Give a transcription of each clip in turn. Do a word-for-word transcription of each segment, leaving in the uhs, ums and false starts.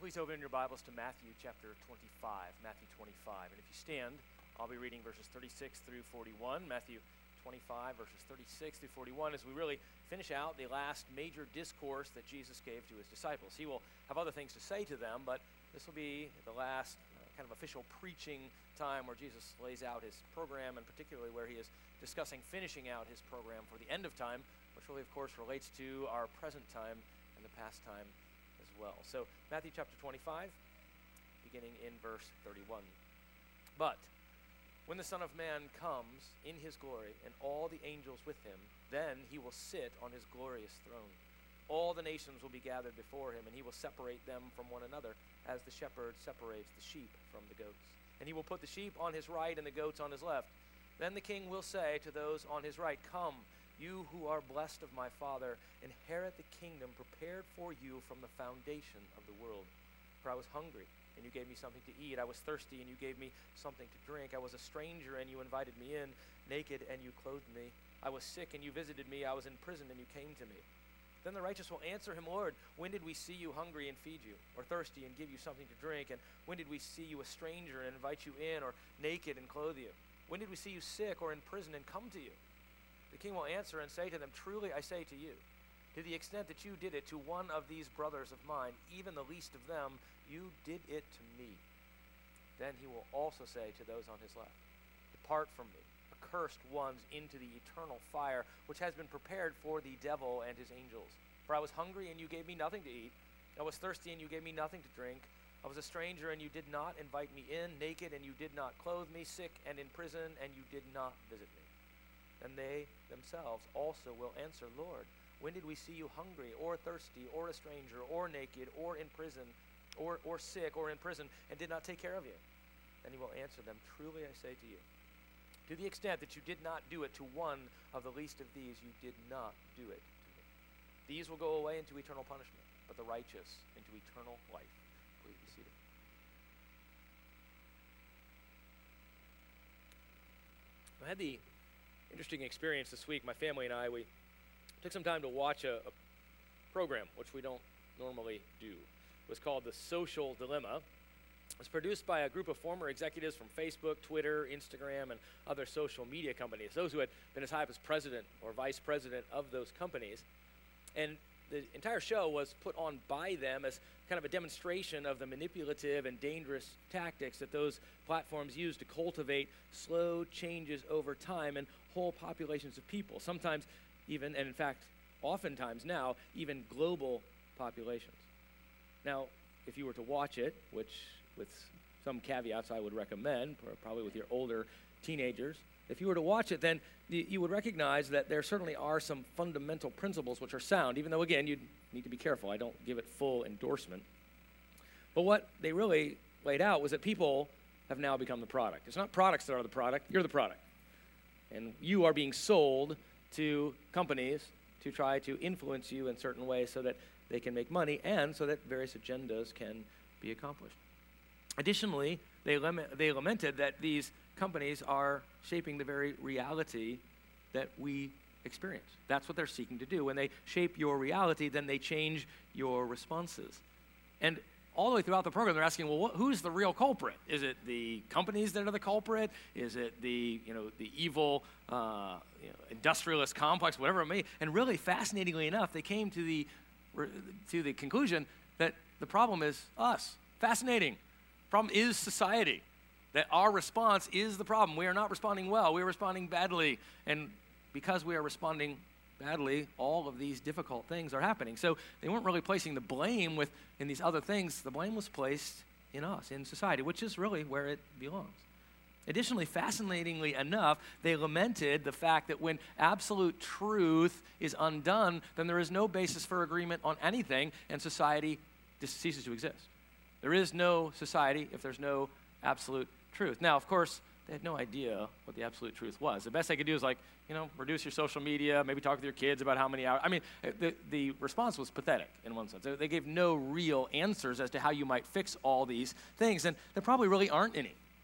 please open your Bibles to Matthew chapter twenty-five. Matthew twenty-five. And if you stand, I'll be reading verses thirty-six through forty-one. Matthew twenty-five, verses thirty-six through forty-one, as we really finish out the last major discourse that Jesus gave to his disciples. He will have other things to say to them, but this will be the last uh, kind of official preaching time where Jesus lays out his program, and particularly where he is discussing finishing out his program for the end of time, which really, of course, relates to our present time and the past time as well. So Matthew chapter twenty-five, beginning in verse thirty-one. But when the Son of Man comes in his glory and all the angels with him, then he will sit on his glorious throne. All the nations will be gathered before him, and he will separate them from one another, as the shepherd separates the sheep from the goats. And he will put the sheep on his right and the goats on his left. Then the king will say to those on his right, "Come, you who are blessed of my Father, inherit the kingdom prepared for you from the foundation of the world. For I was hungry, and you gave me something to eat. I was thirsty, and you gave me something to drink. I was a stranger, and you invited me in. Naked, and you clothed me. I was sick, and you visited me. I was in prison, and you came to me." Then the righteous will answer him, "Lord, when did we see you hungry and feed you, or thirsty and give you something to drink? And when did we see you a stranger and invite you in, or naked and clothe you? When did we see you sick or in prison and come to you?" The king will answer and say to them, "Truly I say to you, to the extent that you did it to one of these brothers of mine, even the least of them, you did it to me." Then he will also say to those on his left, "Depart from me, accursed ones, into the eternal fire, which has been prepared for the devil and his angels. For I was hungry, and you gave me nothing to eat. I was thirsty, and you gave me nothing to drink. I was a stranger, and you did not invite me in, naked, and you did not clothe me, sick and in prison, and you did not visit me." And they themselves also will answer, "Lord, when did we see you hungry, or thirsty, or a stranger, or naked, or in prison, or, or sick, or in prison, and did not take care of you?" Then he will answer them, "Truly I say to you, to the extent that you did not do it to one of the least of these, you did not do it to me." These will go away into eternal punishment, but the righteous into eternal life. Please be seated. I had the interesting experience this week. My family and I, we took some time to watch a, a program, which we don't normally do. It was called The Social Dilemma. It was produced by a group of former executives from Facebook, Twitter, Instagram, and other social media companies, those who had been as high up as president or vice president of those companies. And the entire show was put on by them as kind of a demonstration of the manipulative and dangerous tactics that those platforms use to cultivate slow changes over time in whole populations of people, sometimes even, and in fact, oftentimes now, even global populations. Now, if you were to watch it, which with some caveats I would recommend, probably with your older teenagers, if you were to watch it, then you would recognize that there certainly are some fundamental principles which are sound, even though, again, you need to be careful. I don't give it full endorsement. But what they really laid out was that people have now become the product. It's not products that are the product, you're the product. And you are being sold to companies to try to influence you in certain ways so that they can make money and so that various agendas can be accomplished. Additionally, they, lament, they lamented that these companies are shaping the very reality that we experience. That's what they're seeking to do. When they shape your reality, then they change your responses. And all the way throughout the program, they're asking, well, what, who's the real culprit? Is it the companies that are the culprit? Is it the, you know, the evil uh, you know, industrialist complex, whatever it may be? And really, fascinatingly enough, they came to the to the conclusion that the problem is us. Fascinating. Problem is society. That our response is the problem. We are not responding well. We are responding badly. And because we are responding badly, all of these difficult things are happening. So they weren't really placing the blame with in these other things. The blame was placed in us, in society, which is really where it belongs. Additionally, fascinatingly enough, they lamented the fact that when absolute truth is undone, then there is no basis for agreement on anything, and society just ceases to exist. There is no society if there's no absolute truth. Now, of course, they had no idea what the absolute truth was. The best they could do is like, you know, reduce your social media, maybe talk with your kids about how many hours. I mean, the, the response was pathetic in one sense. They gave no real answers as to how you might fix all these things, and there probably really aren't any.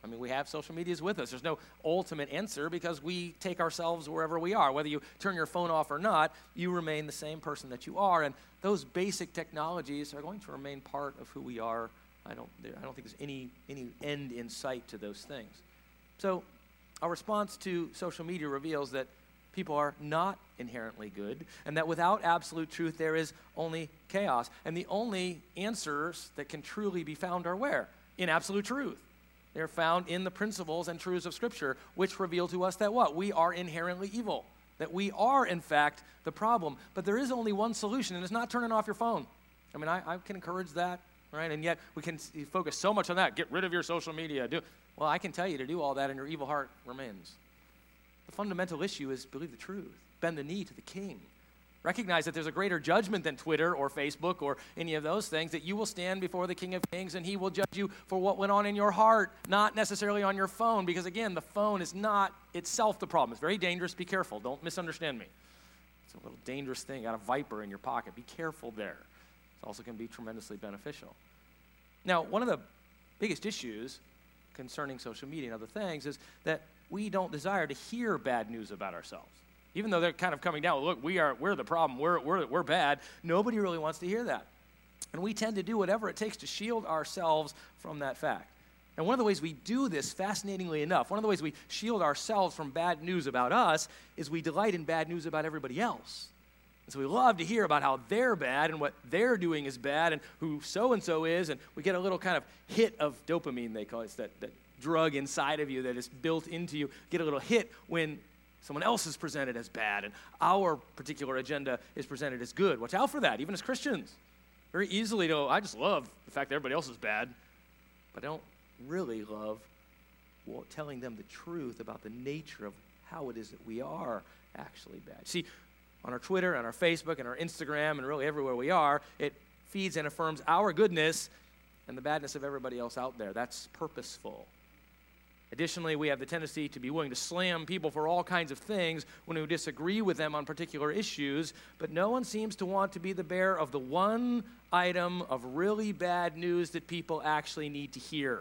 I mean, we have social medias with us. There's no ultimate answer because we take ourselves wherever we are. Whether you turn your phone off or not, you remain the same person that you are. And those basic technologies are going to remain part of who we are. I don't, I don't think there's any, any end in sight to those things. So our response to social media reveals that people are not inherently good, and that without absolute truth, there is only chaos. And the only answers that can truly be found are where? In absolute truth. They're found in the principles and truths of Scripture, which reveal to us that what? We are inherently evil, that we are, in fact, the problem. But there is only one solution, and it's not turning off your phone. I mean, I, I can encourage that, right? And yet we can focus so much on that. Get rid of your social media. Do Well, I can tell you to do all that, and your evil heart remains. The fundamental issue is believe the truth. Bend the knee to the King. Recognize that there's a greater judgment than Twitter or Facebook or any of those things, that you will stand before the King of Kings and he will judge you for what went on in your heart, not necessarily on your phone, because again, the phone is not itself the problem. It's very dangerous. Be careful. Don't misunderstand me. It's a little dangerous thing. Got a viper in your pocket. Be careful there. It's also going to be tremendously beneficial. Now, one of the biggest issues concerning social media and other things is that we don't desire to hear bad news about ourselves. Even though they're kind of coming down, look, we are, we're the problem, we're, we're, we're bad, nobody really wants to hear that. And we tend to do whatever it takes to shield ourselves from that fact. And one of the ways we do this, fascinatingly enough, one of the ways we shield ourselves from bad news about us is we delight in bad news about everybody else. And so we love to hear about how they're bad and what they're doing is bad and who so-and-so is, and we get a little kind of hit of dopamine, they call it. It's that, that drug inside of you that is built into you. Get a little hit when someone else is presented as bad and our particular agenda is presented as good. Watch out for that, even as Christians. Very easily to, I just love the fact that everybody else is bad, but I don't really love well, telling them the truth about the nature of how it is that we are actually bad. See, on our Twitter, on our Facebook, and our Instagram, and really everywhere we are, it feeds and affirms our goodness and the badness of everybody else out there. That's purposeful. Additionally, we have the tendency to be willing to slam people for all kinds of things when we disagree with them on particular issues, but no one seems to want to be the bearer of the one item of really bad news that people actually need to hear,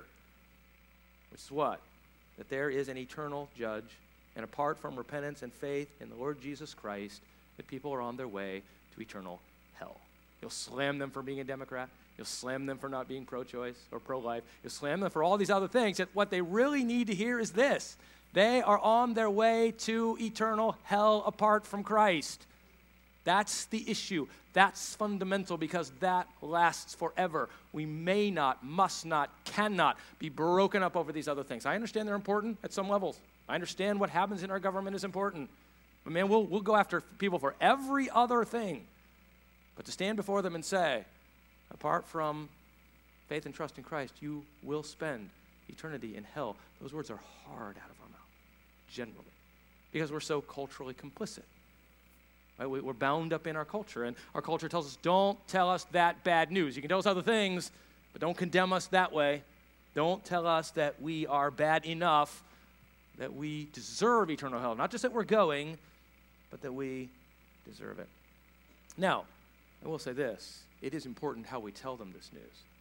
which is what? That there is an eternal judge, and apart from repentance and faith in the Lord Jesus Christ, that people are on their way to eternal hell. You'll slam them for being a Democrat. You'll slam them for not being pro-choice or pro-life. You'll slam them for all these other things. That what they really need to hear is this. They are on their way to eternal hell apart from Christ. That's the issue. That's fundamental because that lasts forever. We may not, must not, cannot be broken up over these other things. I understand they're important at some levels. I understand what happens in our government is important. But man, we'll, we'll go after people for every other thing. But to stand before them and say, apart from faith and trust in Christ, you will spend eternity in hell. Those words are hard out of our mouth, generally, because we're so culturally complicit. Right? We're bound up in our culture, and our culture tells us, don't tell us that bad news. You can tell us other things, but don't condemn us that way. Don't tell us that we are bad enough that we deserve eternal hell. Not just that we're going, but that we deserve it. Now, I will say this. It is important how we tell them this news.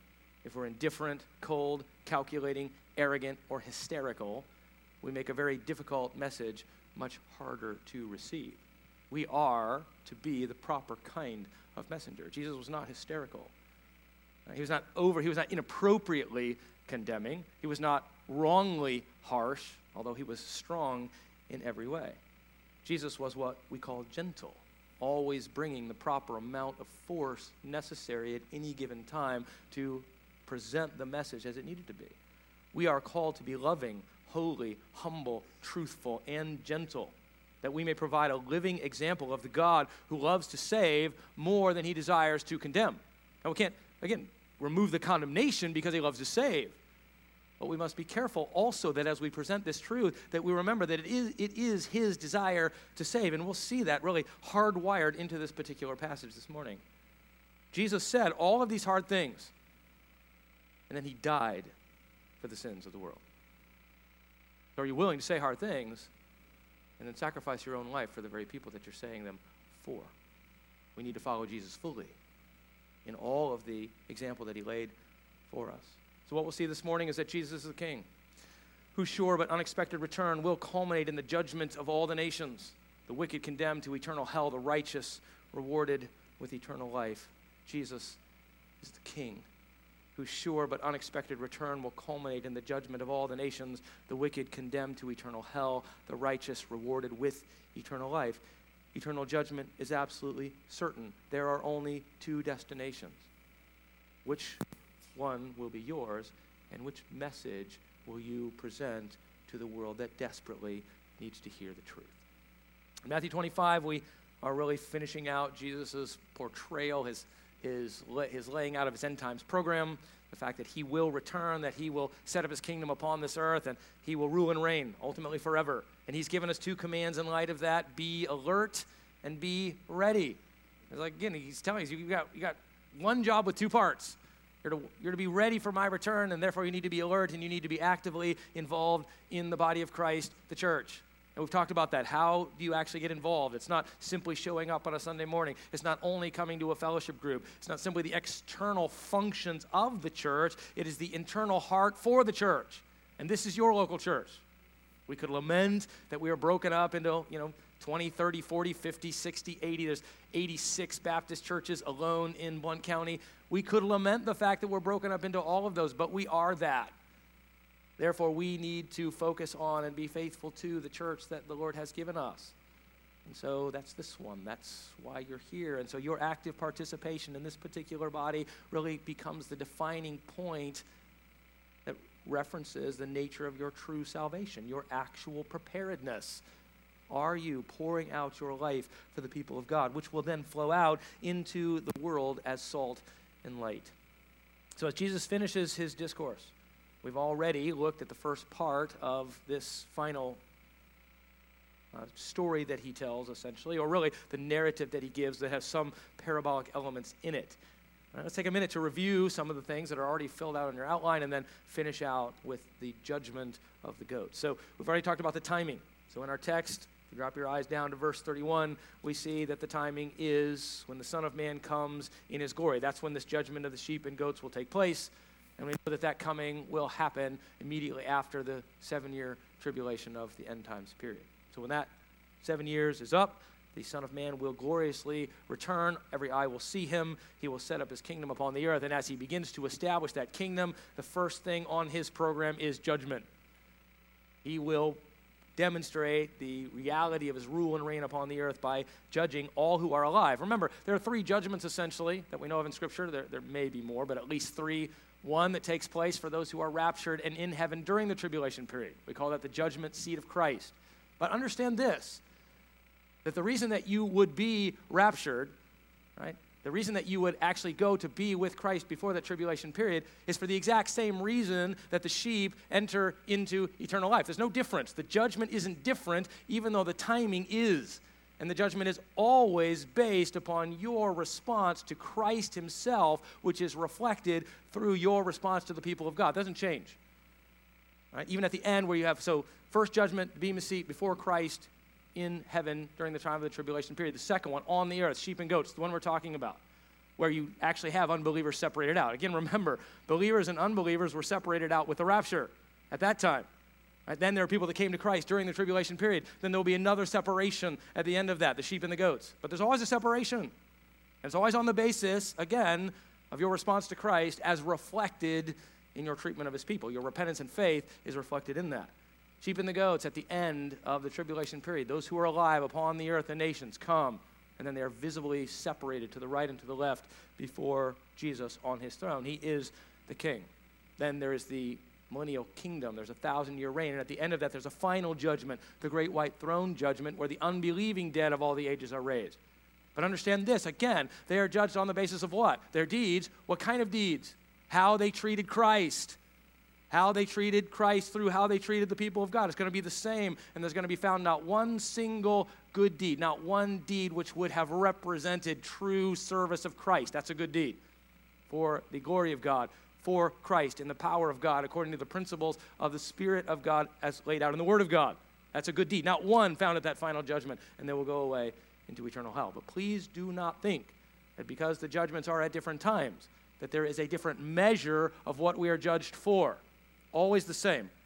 If we're indifferent, cold, calculating, arrogant, or hysterical, we make a very difficult message much harder to receive. We are to be the proper kind of messenger. Jesus was not hysterical. He was not over, he was not inappropriately condemning. He was not wrongly harsh, although he was strong in every way. Jesus was what we call gentle, always bringing the proper amount of force necessary at any given time to present the message as it needed to be. We are called to be loving, holy, humble, truthful, and gentle, that we may provide a living example of the God who loves to save more than he desires to condemn. And we can't, again, remove the condemnation because he loves to save. But we must be careful also that as we present this truth, that we remember that it is, it is his desire to save. And we'll see that really hardwired into this particular passage this morning. Jesus said all of these hard things, and then he died for the sins of the world. So are you willing to say hard things and then sacrifice your own life for the very people that you're saying them for? We need to follow Jesus fully in all of the example that he laid for us. So what we'll see this morning is that Jesus is the King. whose sure but unexpected return will culminate in the judgment of all the nations, the wicked condemned to eternal hell, the righteous rewarded with eternal life. Jesus is the King, whose sure but unexpected return will culminate in the judgment of all the nations, the wicked condemned to eternal hell, the righteous rewarded with eternal life. Eternal judgment is absolutely certain. There are only two destinations. Which one will be yours, and which message will you present to the world that desperately needs to hear the truth? In Matthew twenty-five, we are really finishing out Jesus' portrayal, his, his, his laying out of his end times program, the fact that he will return, that he will set up his kingdom upon this earth, and he will rule and reign ultimately forever. And he's given us two commands in light of that: be alert and be ready. It's like, again, he's telling us, you got, you got one job with two parts. You're to, you're to be ready for my return, and therefore you need to be alert, and you need to be actively involved in the body of Christ, the church. And we've talked about that. How do you actually get involved? It's not simply showing up on a Sunday morning. It's not only coming to a fellowship group. It's not simply the external functions of the church. It is the internal heart for the church. And this is your local church. We could lament that we are broken up into, you know, twenty, thirty, forty, fifty, sixty, eighty. There's eighty-six Baptist churches alone in Blount County. We could lament the fact that we're broken up into all of those, but we are that. Therefore, we need to focus on and be faithful to the church that the Lord has given us. And so that's this one. That's why you're here. And so your active participation in this particular body really becomes the defining point that references the nature of your true salvation, your actual preparedness. Are you pouring out your life for the people of God, which will then flow out into the world as salt and light? So as Jesus finishes his discourse, we've already looked at the first part of this final uh, story that he tells, essentially, or really the narrative that he gives that has some parabolic elements in it. All right, let's take a minute to review some of the things that are already filled out in your outline and then finish out with the judgment of the goat. So we've already talked about the timing. So in our text, if you drop your eyes down to verse thirty-one, we see that the timing is when the Son of Man comes in his glory. That's when this judgment of the sheep and goats will take place. And we know that that coming will happen immediately after the seven-year tribulation of the end times period. So when that seven years is up, the Son of Man will gloriously return. Every eye will see him. He will set up his kingdom upon the earth. And as he begins to establish that kingdom, the first thing on his program is judgment. He will demonstrate the reality of his rule and reign upon the earth by judging all who are alive. Remember, there are three judgments essentially that we know of in Scripture. There, there may be more, but at least three. One that takes place for those who are raptured and in heaven during the tribulation period. We call that the judgment seat of Christ. But understand this, that the reason that you would be raptured, right, the reason that you would actually go to be with Christ before that tribulation period is for the exact same reason that the sheep enter into eternal life. There's no difference. The judgment isn't different, even though the timing is. And the judgment is always based upon your response to Christ himself, which is reflected through your response to the people of God. It doesn't change. Right? Even at the end where you have, so first judgment, the bema seat before Christ in heaven during the time of the tribulation period. The second one, on the earth, sheep and goats, the one we're talking about, where you actually have unbelievers separated out. Again, remember, believers and unbelievers were separated out with the rapture at that time. Right, then there are people that came to Christ during the tribulation period. Then there will be another separation at the end of that, the sheep and the goats. But there's always a separation. And it's always on the basis, again, of your response to Christ as reflected in your treatment of his people. Your repentance and faith is reflected in that. Sheep and the goats at the end of the tribulation period. Those who are alive upon the earth and nations come, and then they are visibly separated to the right and to the left before Jesus on his throne. He is the king. Then there is the millennial kingdom. There's a thousand-year reign, and at the end of that, there's a final judgment, the great white throne judgment, where the unbelieving dead of all the ages are raised. But understand this, again, they are judged on the basis of what? Their deeds. What kind of deeds? How they treated Christ. How they treated Christ through how they treated the people of God. It's going to be the same, and there's going to be found not one single good deed, not one deed which would have represented true service of Christ. That's a good deed for the glory of God, for Christ in the power of God, according to the principles of the Spirit of God as laid out in the Word of God. That's a good deed. Not one found at that final judgment, and they will go away into eternal hell. But please do not think that because the judgments are at different times, that there is a different measure of what we are judged for. Always the same.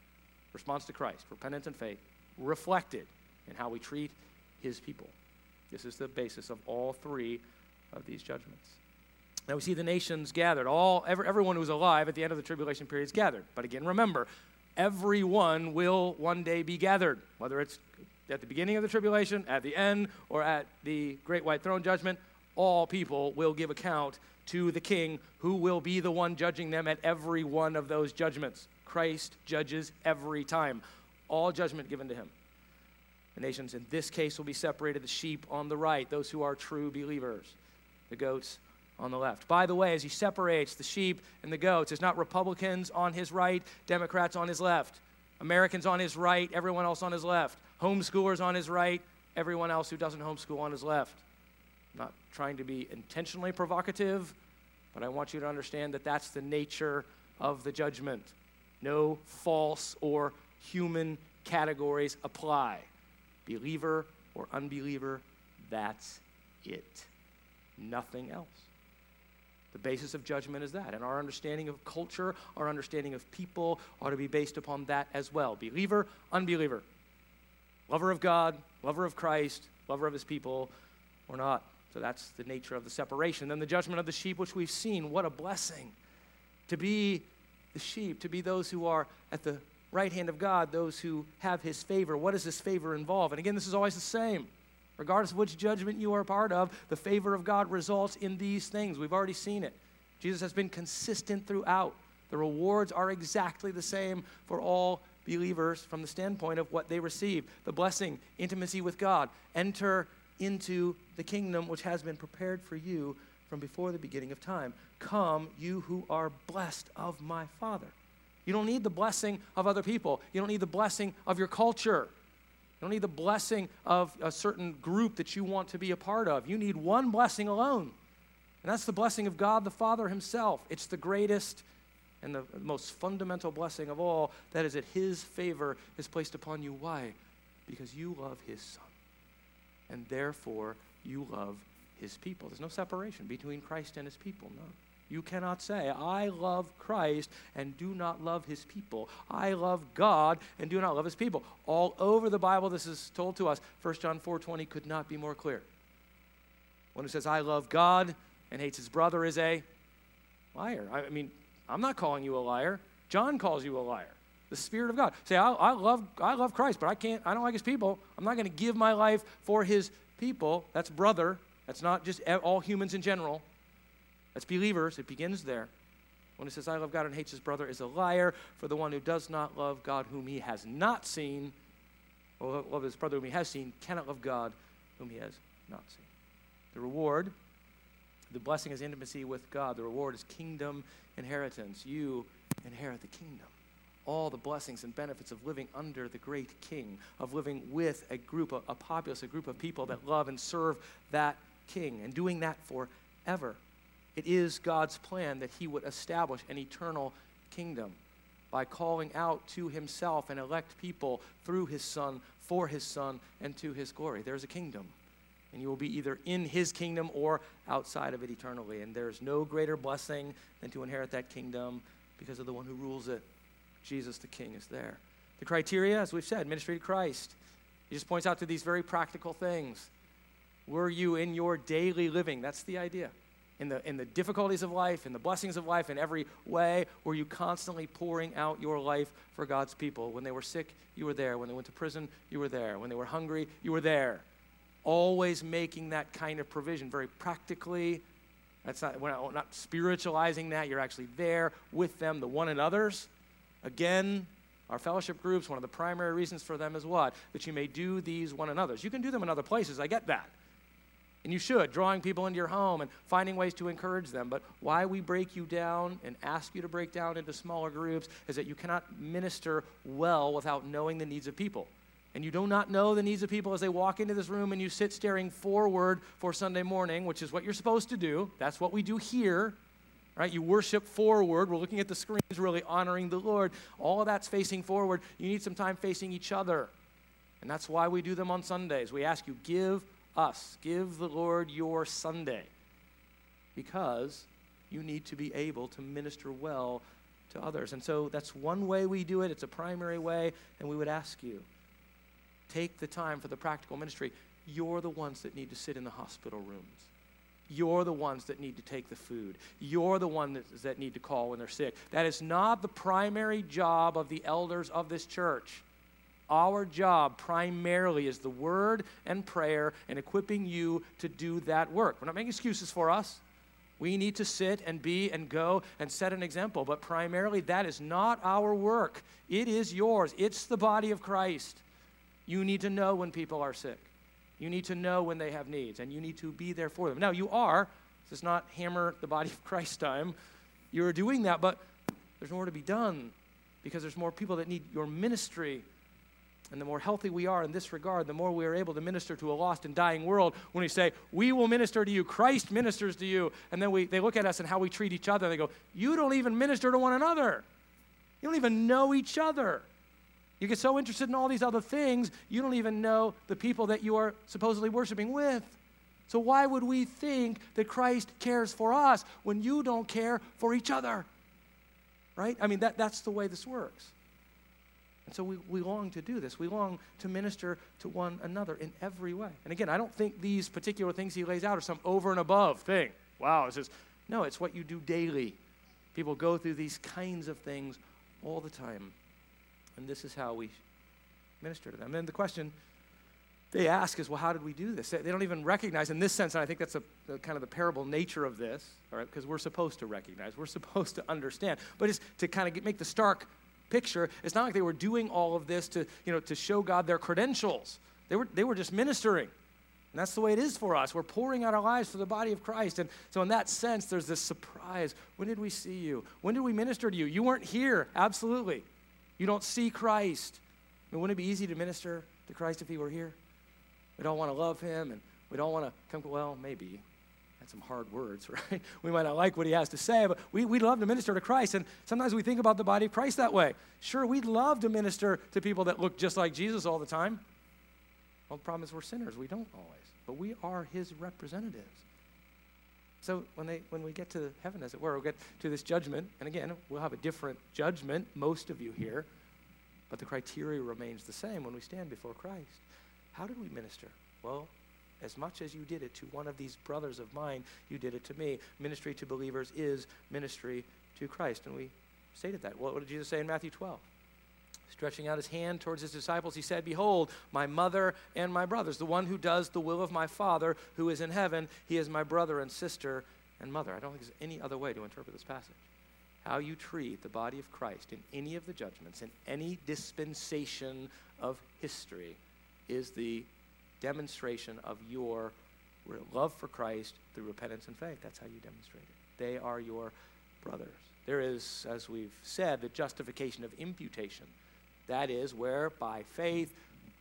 response to Christ, repentance and faith, reflected in how we treat his people. This is the basis of all three of these judgments. Now we see the nations gathered. All every, everyone who's alive at the end of the tribulation period is gathered. But again, remember, everyone will one day be gathered, whether it's at the beginning of the tribulation, at the end, or at the great white throne judgment. All people will give account to the king, who will be the one judging them at every one of those judgments. Christ judges every time. All judgment given to him. The nations in this case will be separated, the sheep on the right, those who are true believers, the goats on the left. By the way, as he separates the sheep and the goats, it's not Republicans on his right, Democrats on his left, Americans on his right, everyone else on his left, homeschoolers on his right, everyone else who doesn't homeschool on his left. I'm not trying to be intentionally provocative, but I want you to understand that that's the nature of the judgment. No false or human categories apply. Believer or unbeliever, that's it. Nothing else. The basis of judgment is that. And our understanding of culture, our understanding of people ought to be based upon that as well. Believer, unbeliever. Lover of God, lover of Christ, lover of his people, or not. So that's the nature of the separation. Then the judgment of the sheep, which we've seen. What a blessing to be the sheep, to be those who are at the right hand of God, those who have his favor. What does this favor involve? And again, this is always the same. Regardless of which judgment you are a part of, the favor of God results in these things. We've already seen it. Jesus has been consistent throughout. The rewards are exactly the same for all believers from the standpoint of what they receive. The blessing, intimacy with God. Enter into the kingdom which has been prepared for you from before the beginning of time. Come, you who are blessed of my Father. You don't need the blessing of other people. You don't need the blessing of your culture. You don't need the blessing of a certain group that you want to be a part of. You need one blessing alone. And that's the blessing of God the Father himself. It's the greatest and the most fundamental blessing of all. That is that his favor is placed upon you. Why? Because you love his Son. And therefore, you love his people. There's no separation between Christ and his people. No. You cannot say, I love Christ and do not love his people. I love God and do not love his people. All over the Bible, this is told to us. First John four twenty could not be more clear. One who says, I love God and hates his brother is a liar. I mean, I'm not calling you a liar. John calls you a liar. The Spirit of God. Say, I, I love I love Christ, but I can't, I don't like his people. I'm not going to give my life for his people. That's brother. That's not just all humans in general. That's believers. It begins there. When it says, I love God and hates his brother is a liar, for the one who does not love God whom he has not seen, or love his brother whom he has seen, cannot love God whom he has not seen. The reward, the blessing is intimacy with God. The reward is kingdom inheritance. You inherit the kingdom. All the blessings and benefits of living under the great king, of living with a group, a, a populace, a group of people that love and serve that king, and doing that forever. It is God's plan that he would establish an eternal kingdom by calling out to himself and elect people through his Son, for his Son, and to his glory. There's a kingdom, and you will be either in his kingdom or outside of it eternally. And there's no greater blessing than to inherit that kingdom because of the one who rules it. Jesus the King is there. The criteria, as we've said, ministry to Christ. He just points out to these very practical things. Were you in your daily living? That's the idea. In the, in the difficulties of life, in the blessings of life, in every way, were you constantly pouring out your life for God's people? When they were sick, you were there. When they went to prison, you were there. When they were hungry, you were there. Always making that kind of provision very practically. That's not, we're not, we're not spiritualizing that. You're actually there with them, the one another's. Again, our fellowship groups, one of the primary reasons for them is what? That you may do these one another's. You can do them in other places. I get that. And you should, drawing people into your home and finding ways to encourage them. But why we break you down and ask you to break down into smaller groups is that you cannot minister well without knowing the needs of people. And you do not know the needs of people as they walk into this room and you sit staring forward for Sunday morning, which is what you're supposed to do. That's what we do here, right? You worship forward. We're looking at the screens, really honoring the Lord. All of that's facing forward. You need some time facing each other. And that's why we do them on Sundays. We ask you, give us. Give the Lord your Sunday, because you need to be able to minister well to others. And so that's one way we do it. It's a primary way, and we would ask you, take the time for the practical ministry. You're the ones that need to sit in the hospital rooms. You're the ones that need to take the food. You're the ones that, that need to call when they're sick. That is not the primary job of the elders of this church. Our job primarily is the word and prayer and equipping you to do that work. We're not making excuses for us. We need to sit and be and go and set an example. But primarily, that is not our work. It is yours. It's the body of Christ. You need to know when people are sick. You need to know when they have needs, and you need to be there for them. Now, you are. This is not hammer the body of Christ time. You're doing that, but there's more to be done because there's more people that need your ministry. And the more healthy we are in this regard, the more we are able to minister to a lost and dying world. When we say, we will minister to you, Christ ministers to you, and then we they look at us and how we treat each other, and they go, you don't even minister to one another. You don't even know each other. You get so interested in all these other things, you don't even know the people that you are supposedly worshiping with. So why would we think that Christ cares for us when you don't care for each other? Right? I mean, that, that's the way this works. And so we, we long to do this. We long to minister to one another in every way. And again, I don't think these particular things he lays out are some over and above thing. Wow, it's just, no, it's what you do daily. People go through these kinds of things all the time. And this is how we minister to them. And the question they ask is, well, how did we do this? They, they don't even recognize in this sense, and I think that's a, the kind of the parable nature of this, all right, because we're supposed to recognize, we're supposed to understand. But it's to kind of get, make the stark picture. It's not like they were doing all of this to, you know, to show God their credentials. They were, they were just ministering. And that's the way it is for us. We're pouring out our lives for the body of Christ. And so in that sense, there's this surprise. When did we see you? When did we minister to you? You weren't here. Absolutely. You don't see Christ. I mean, wouldn't it be easy to minister to Christ if he were here? We'd all want to love him, and we'd all want to come, well, maybe. That's some hard words, right? We might not like what he has to say, but we, we'd love to minister to Christ, and sometimes we think about the body of Christ that way. Sure, we'd love to minister to people that look just like Jesus all the time. Well, the problem is we're sinners. We don't always, but we are his representatives. So when they when we get to heaven, as it were, we'll get to this judgment, and again, we'll have a different judgment, most of you here, but the criteria remains the same when we stand before Christ. How did we minister? Well, as much as you did it to one of these brothers of mine, you did it to me. Ministry to believers is ministry to Christ. And we stated that. What did Jesus say in Matthew twelve? Stretching out his hand towards his disciples, he said, behold, my mother and my brothers, the one who does the will of my Father who is in heaven, he is my brother and sister and mother. I don't think there's any other way to interpret this passage. How you treat the body of Christ in any of the judgments, in any dispensation of history, is the demonstration of your love for Christ through repentance and faith. That's how you demonstrate it. They are your brothers. There is, as we've said, the justification of imputation. That is where by faith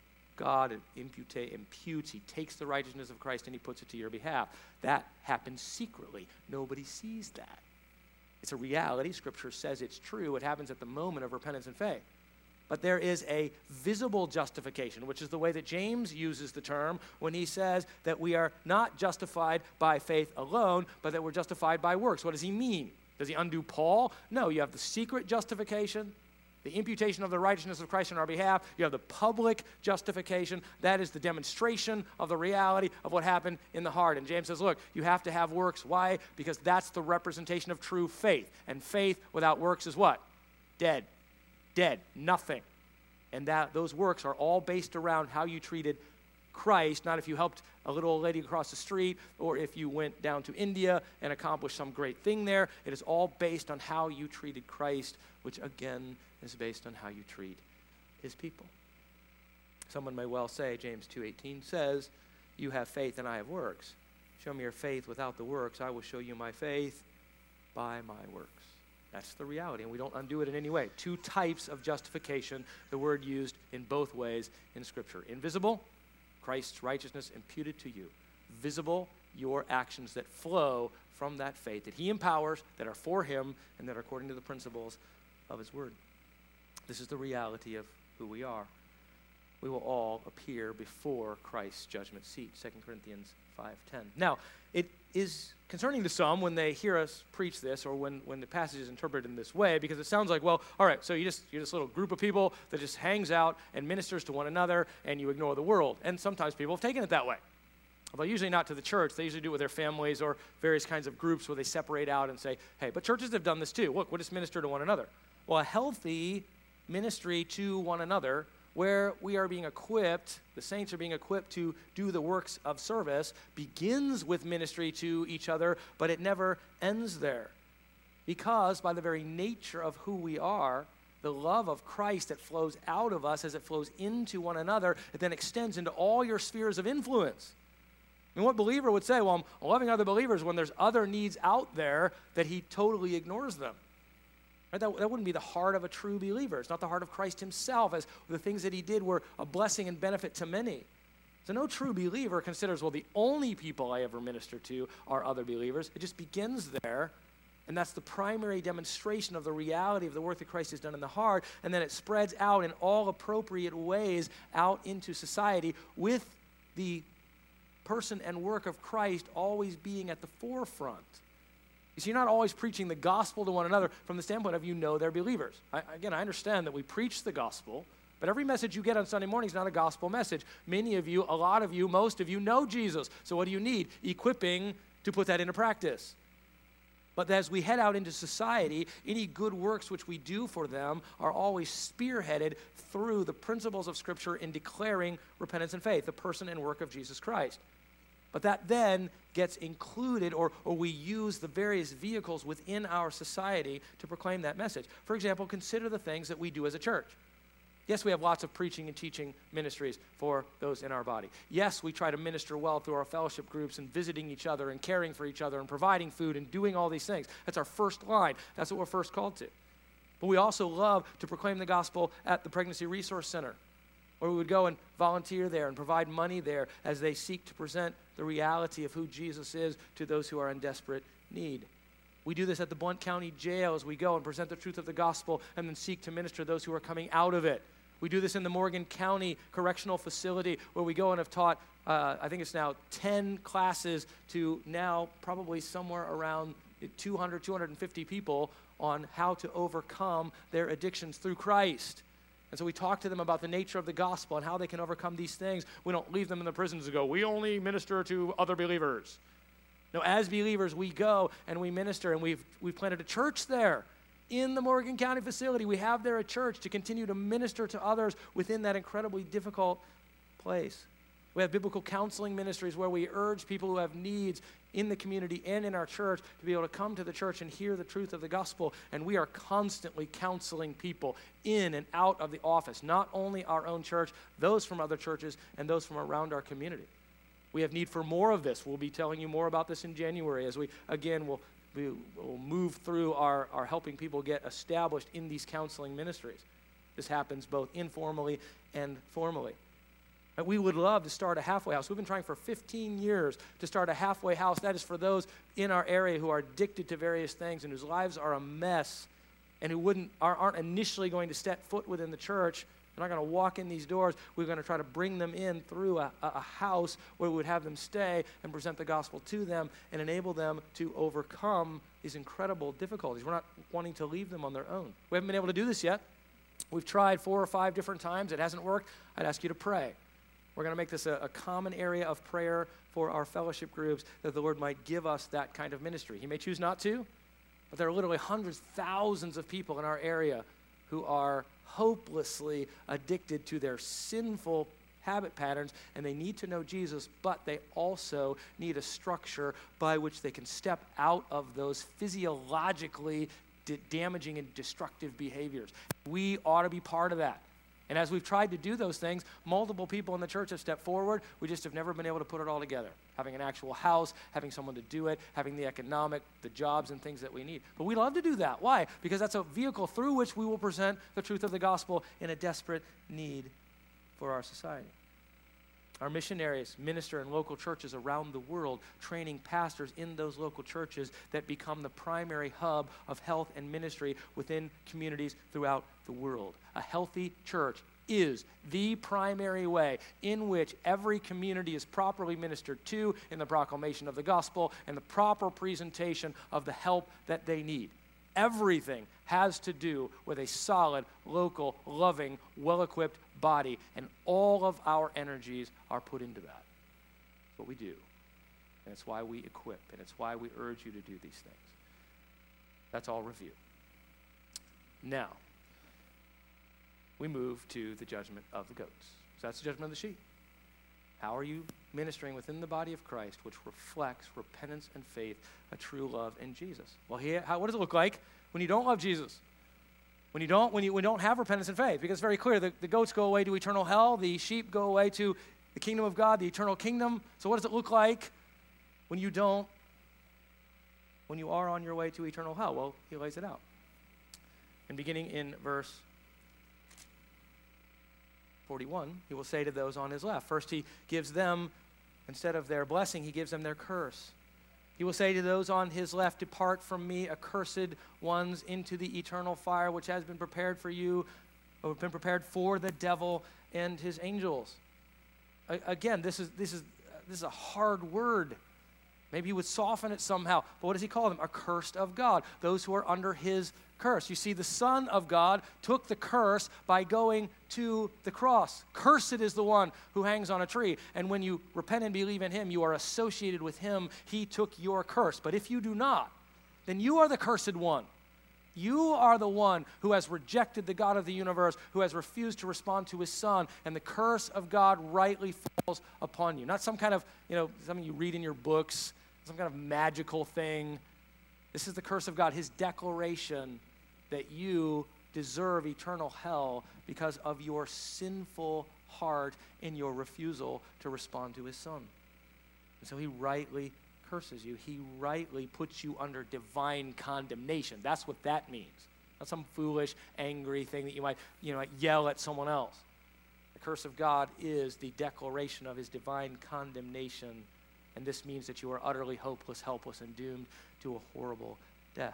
God imputa- imputes, he takes the righteousness of Christ and he puts it to your behalf. That happens secretly. Nobody sees that. It's a reality. Scripture says it's true. It happens at the moment of repentance and faith. But there is a visible justification, which is the way that James uses the term when he says that we are not justified by faith alone, but that we're justified by works. What does he mean? Does he undo Paul? No, you have the secret justification, the imputation of the righteousness of Christ on our behalf. You have the public justification. That is the demonstration of the reality of what happened in the heart. And James says, look, you have to have works. Why? Because that's the representation of true faith. And faith without works is what? Dead. Dead. Nothing. And that those works are all based around how you treated Christ, not if you helped a little old lady across the street or if you went down to India and accomplished some great thing there. It is all based on how you treated Christ, which again is based on how you treat his people. Someone may well say, James two eighteen says, you have faith and I have works. Show me your faith without the works. I will show you my faith by my works. That's the reality, and we don't undo it in any way. Two types of justification, the word used in both ways in Scripture. Invisible, Christ's righteousness imputed to you. Visible, your actions that flow from that faith that he empowers, that are for him, and that are according to the principles of his word. This is the reality of who we are. We will all appear before Christ's judgment seat, Second Corinthians five ten. Now, it is concerning to some when they hear us preach this or when, when the passage is interpreted in this way, because it sounds like, well, all right, so you just, you're this little group of people that just hangs out and ministers to one another and you ignore the world. And sometimes people have taken it that way. Although usually not to the church. They usually do it with their families or various kinds of groups where they separate out and say, hey, but churches have done this too. Look, we'll just minister to one another. Well, a healthy ministry to one another where we are being equipped, the saints are being equipped to do the works of service, begins with ministry to each other, but it never ends there. Because by the very nature of who we are, the love of Christ that flows out of us as it flows into one another, it then extends into all your spheres of influence. I mean, what believer would say, well, I'm loving other believers when there's other needs out there that he totally ignores them? Right? That, that wouldn't be the heart of a true believer. It's not the heart of Christ himself, as the things that he did were a blessing and benefit to many. So no true believer considers, well, the only people I ever minister to are other believers. It just begins there, and that's the primary demonstration of the reality of the work that Christ has done in the heart, and then it spreads out in all appropriate ways out into society with the person and work of Christ always being at the forefront. You see, you're not always preaching the gospel to one another from the standpoint of you know they're believers. I, again, I understand that we preach the gospel, but every message you get on Sunday morning is not a gospel message. Many of you, a lot of you, most of you know Jesus. So what do you need? Equipping to put that into practice. But as we head out into society, any good works which we do for them are always spearheaded through the principles of Scripture in declaring repentance and faith, the person and work of Jesus Christ. But that then gets included, or, or we use the various vehicles within our society to proclaim that message. For example, consider the things that we do as a church. Yes, we have lots of preaching and teaching ministries for those in our body. Yes, we try to minister well through our fellowship groups and visiting each other and caring for each other and providing food and doing all these things. That's our first line. That's what we're first called to. But we also love to proclaim the gospel at the Pregnancy Resource Center, where we would go and volunteer there and provide money there as they seek to present the reality of who Jesus is to those who are in desperate need. We do this at the Blount County Jail as we go and present the truth of the gospel and then seek to minister to those who are coming out of it. We do this in the Morgan County Correctional Facility where we go and have taught, uh, I think it's now ten classes to now probably somewhere around two hundred, two hundred fifty people on how to overcome their addictions through Christ. And so we talk to them about the nature of the gospel and how they can overcome these things. We don't leave them in the prisons and go, we only minister to other believers. No, as believers, we go and we minister, and we've, we've planted a church there in the Morgan County facility. We have there a church to continue to minister to others within that incredibly difficult place. We have biblical counseling ministries where we urge people who have needs in the community and in our church to be able to come to the church and hear the truth of the gospel. And we are constantly counseling people in and out of the office, not only our own church, those from other churches, and those from around our community. We have need for more of this. We'll be telling you more about this in January as we, again, will we will move through our, our helping people get established in these counseling ministries. This happens both informally and formally. And we would love to start a halfway house. We've been trying for fifteen years to start a halfway house. That is for those in our area who are addicted to various things and whose lives are a mess and who wouldn't aren't initially going to step foot within the church. They're not going to walk in these doors. We're going to try to bring them in through a, a house where we would have them stay and present the gospel to them and enable them to overcome these incredible difficulties. We're not wanting to leave them on their own. We haven't been able to do this yet. We've tried four or five different times. It hasn't worked. I'd ask you to pray. We're going to make this a, a common area of prayer for our fellowship groups, that the Lord might give us that kind of ministry. He may choose not to, but there are literally hundreds, thousands of people in our area who are hopelessly addicted to their sinful habit patterns, and they need to know Jesus, but they also need a structure by which they can step out of those physiologically d- damaging and destructive behaviors. We ought to be part of that. And as we've tried to do those things, multiple people in the church have stepped forward. We just have never been able to put it all together. Having an actual house, having someone to do it, having the economic, the jobs and things that we need. But we love to do that. Why? Because that's a vehicle through which we will present the truth of the gospel in a desperate need for our society. Our missionaries minister in local churches around the world, training pastors in those local churches that become the primary hub of health and ministry within communities throughout the world. A healthy church is the primary way in which every community is properly ministered to in the proclamation of the gospel and the proper presentation of the help that they need. Everything has to do with a solid, local, loving, well-equipped body, and all of our energies are put into that. That's what we do, and it's why we equip, and it's why we urge you to do these things. That's all review. Now, we move to the judgment of the goats. So that's the judgment of the sheep. How are you ministering within the body of Christ, which reflects repentance and faith, a true love in Jesus? Well, here, how, what does it look like when you don't love Jesus? When you don't, when you, when you don't have repentance and faith? Because it's very clear, the, the goats go away to eternal hell, the sheep go away to the kingdom of God, the eternal kingdom. So what does it look like when you don't, when you are on your way to eternal hell? Well, he lays it out. And beginning in verse forty-one, he will say to those on his left. First, he gives them, instead of their blessing, he gives them their curse. He will say to those on his left, depart from me, accursed ones, into the eternal fire, which has been prepared for you, or been prepared for the devil and his angels. A- again, this is, this is, this is a hard word. Maybe he would soften it somehow. But what does he call them? Accursed of God, those who are under his curse. You see, the Son of God took the curse by going to the cross. Cursed is the one who hangs on a tree. And when you repent and believe in him, you are associated with him. He took your curse. But if you do not, then you are the cursed one. You are the one who has rejected the God of the universe, who has refused to respond to his Son, and the curse of God rightly falls upon you. Not some kind of, you know, something you read in your books, some kind of magical thing. This is the curse of God, his declaration that you deserve eternal hell because of your sinful heart and your refusal to respond to his Son. And so he rightly curses you. He rightly puts you under divine condemnation. That's what that means. Not some foolish, angry thing that you might, you know, yell at someone else. The curse of God is the declaration of his divine condemnation, and this means that you are utterly hopeless, helpless, and doomed to a horrible death.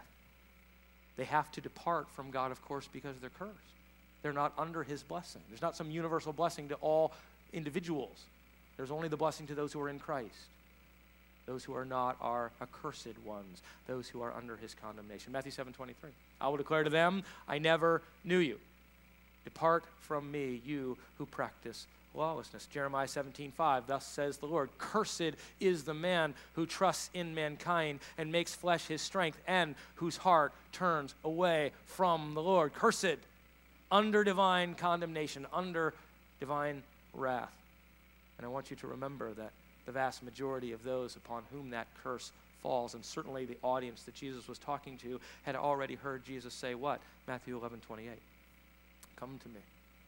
They have to depart from God, of course, because they're cursed. They're not under his blessing. There's not some universal blessing to all individuals. There's only the blessing to those who are in Christ. Those who are not are accursed ones, those who are under his condemnation. Matthew seven twenty-three. I will declare to them, I never knew you. Depart from me, you who practice lawlessness. Jeremiah seventeen five, thus says the Lord, cursed is the man who trusts in mankind and makes flesh his strength, and whose heart turns away from the Lord. Cursed, under divine condemnation, under divine wrath. And I want you to remember that the vast majority of those upon whom that curse falls, and certainly the audience that Jesus was talking to, had already heard Jesus say what? Matthew eleven twenty-eight. Come to me,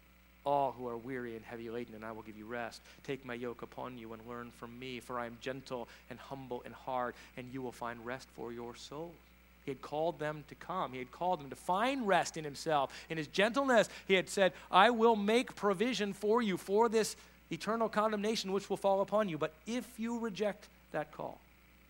all who are weary and heavy laden, and I will give you rest. Take my yoke upon you and learn from me, for I am gentle and humble in heart, and you will find rest for your souls. He had called them to come. He had called them to find rest in himself. In his gentleness, he had said, I will make provision for you for this eternal condemnation which will fall upon you. But if you reject that call,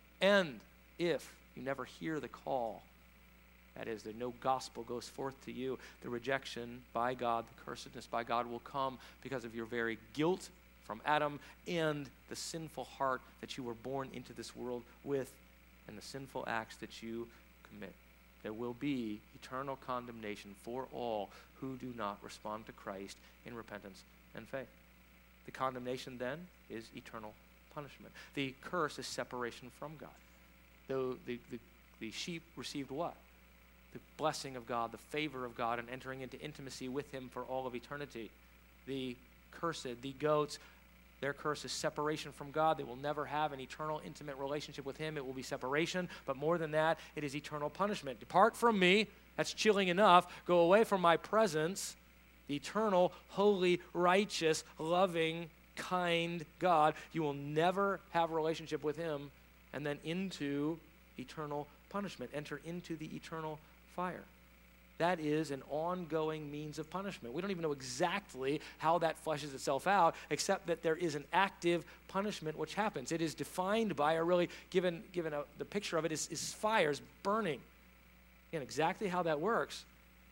and if you never hear the call, that is, that no gospel goes forth to you, the rejection by God, the cursedness by God will come because of your very guilt from Adam and the sinful heart that you were born into this world with and the sinful acts that you commit. There will be eternal condemnation for all who do not respond to Christ in repentance and faith. The condemnation then is eternal punishment. The curse is separation from God. Though the, the, the sheep received what? The blessing of God, the favor of God, and entering into intimacy with him for all of eternity. The cursed, the goats, their curse is separation from God. They will never have an eternal, intimate relationship with him. It will be separation, but more than that, it is eternal punishment. Depart from me. That's chilling enough. Go away from my presence. The eternal, holy, righteous, loving, kind God. You will never have a relationship with him, and then into eternal punishment. Enter into the eternal fire. That is an ongoing means of punishment. We don't even know exactly how that fleshes itself out, except that there is an active punishment which happens. It is defined by, or really given, given a, the picture of it is, is fires burning. And exactly how that works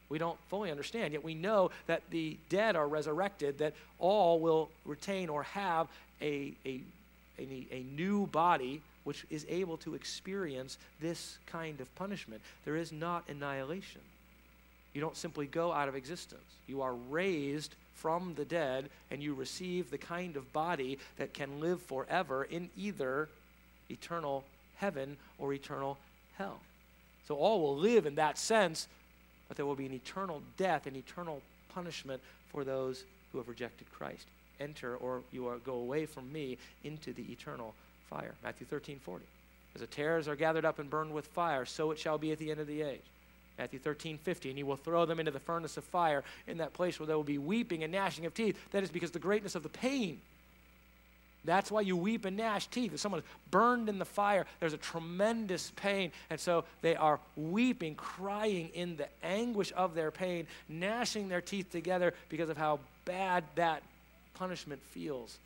We don't fully understand, yet we know that the dead are resurrected, that all will retain or have a, a, a, a new body which is able to experience this kind of punishment. There is not annihilation. You don't simply go out of existence. You are raised from the dead, and you receive the kind of body that can live forever in either eternal heaven or eternal hell. So all will live in that sense, but there will be an eternal death, an eternal punishment for those who have rejected Christ. Enter, or you are, go away from me into the eternal fire. Matthew thirteen forty. As the tares are gathered up and burned with fire, so it shall be at the end of the age. Matthew thirteen fifty. And he will throw them into the furnace of fire, in that place where there will be weeping and gnashing of teeth. That is because the greatness of the pain. That's why you weep and gnash teeth. If someone is burned in the fire, there's a tremendous pain. And so they are weeping, crying in the anguish of their pain, gnashing their teeth together because of how bad that punishment feels.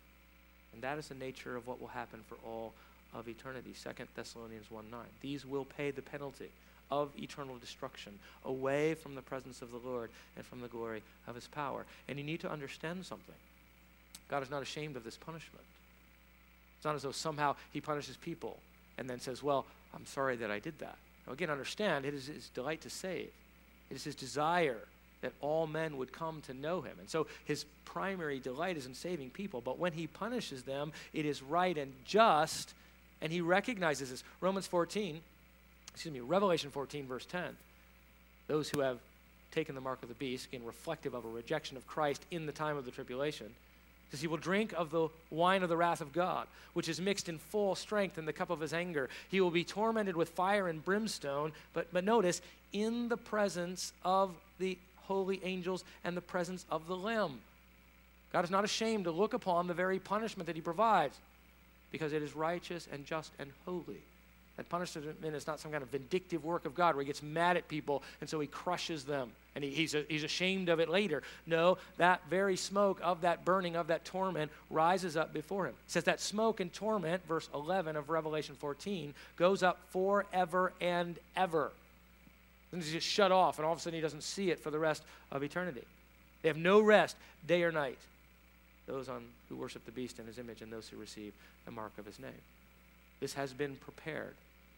And that is the nature of what will happen for all of eternity. Second Thessalonians one nine. These will pay the penalty of eternal destruction, away from the presence of the Lord and from the glory of his power. And you need to understand something. God is not ashamed of this punishment. It's not as though somehow he punishes people and then says, well, I'm sorry that I did that. Now again, understand, it is his delight to save. It is his desire that all men would come to know him. And so his primary delight is in saving people. But when he punishes them, it is right and just, and he recognizes this. Romans fourteen, excuse me, Revelation fourteen, verse ten. Those who have taken the mark of the beast, again, reflective of a rejection of Christ in the time of the tribulation, says he will drink of the wine of the wrath of God, which is mixed in full strength in the cup of his anger. He will be tormented with fire and brimstone, but, but notice, in the presence of the holy angels and the presence of the Lamb. God is not ashamed to look upon the very punishment that he provides, because it is righteous and just and holy. That punishment is not some kind of vindictive work of God where he gets mad at people and so he crushes them and he, he's, a, he's ashamed of it later. No, that very smoke of that burning, of that torment rises up before him. It says that smoke and torment, verse eleven of Revelation fourteen, goes up forever and ever. Then he's just shut off and all of a sudden he doesn't see it for the rest of eternity. They have no rest day or night, those on who worship the beast in his image and those who receive the mark of his name. This has been prepared.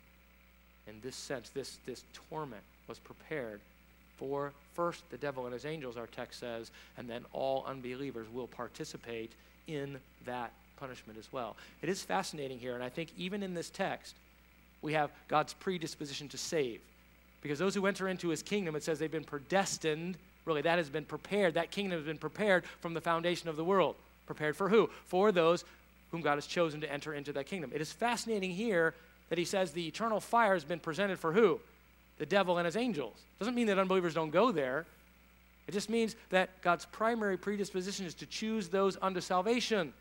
In this sense, this, this torment was prepared for first the devil and his angels, our text says, and then all unbelievers will participate in that punishment as well. It is fascinating here, and I think even in this text, we have God's predisposition to save. Because those who enter into his kingdom, it says they've been predestined. Really, that has been prepared. That kingdom has been prepared from the foundation of the world. Prepared for who? For those whom God has chosen to enter into that kingdom. It is fascinating here that he says the eternal fire has been presented for who? The devil and his angels. Doesn't mean that unbelievers don't go there. It just means that God's primary predisposition is to choose those unto salvation.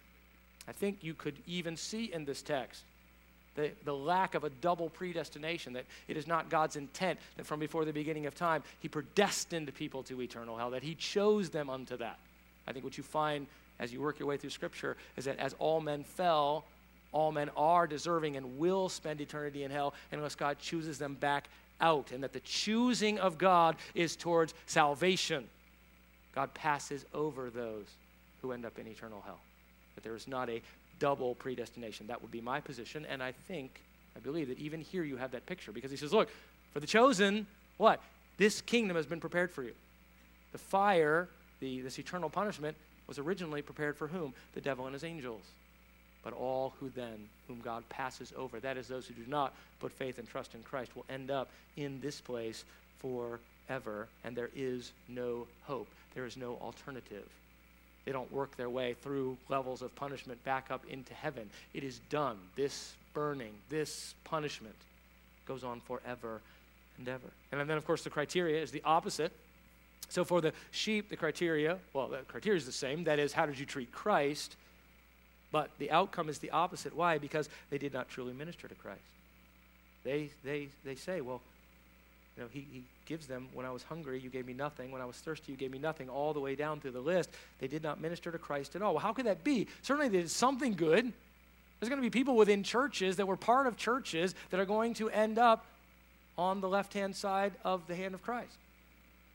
I think you could even see in this text the, the lack of a double predestination, that it is not God's intent that from before the beginning of time he predestined people to eternal hell, that he chose them unto that. I think what you find as you work your way through Scripture is that as all men fell, all men are deserving and will spend eternity in hell unless God chooses them back out, and that the choosing of God is towards salvation. God passes over those who end up in eternal hell. But there is not a double predestination. That would be my position, and I think, I believe that even here you have that picture, because he says, look, for the chosen, what? This kingdom has been prepared for you. The fire, the, this eternal punishment, was originally prepared for whom? The devil and his angels. But all who then, whom God passes over, that is those who do not put faith and trust in Christ, will end up in this place forever, and there is no hope. There is no alternative. They don't work their way through levels of punishment back up into heaven. It is done. This burning, this punishment goes on forever and ever. And then, of course, the criteria is the opposite. So for the sheep, the criteria, well, the criteria is the same. That is, how did you treat Christ? But the outcome is the opposite. Why? Because they did not truly minister to Christ. They they they say, well, you know, he, he gives them, when I was hungry, you gave me nothing. When I was thirsty, you gave me nothing, all the way down through the list. They did not minister to Christ at all. Well, how could that be? Certainly they did something good. There's going to be people within churches that were part of churches that are going to end up on the left-hand side of the hand of Christ.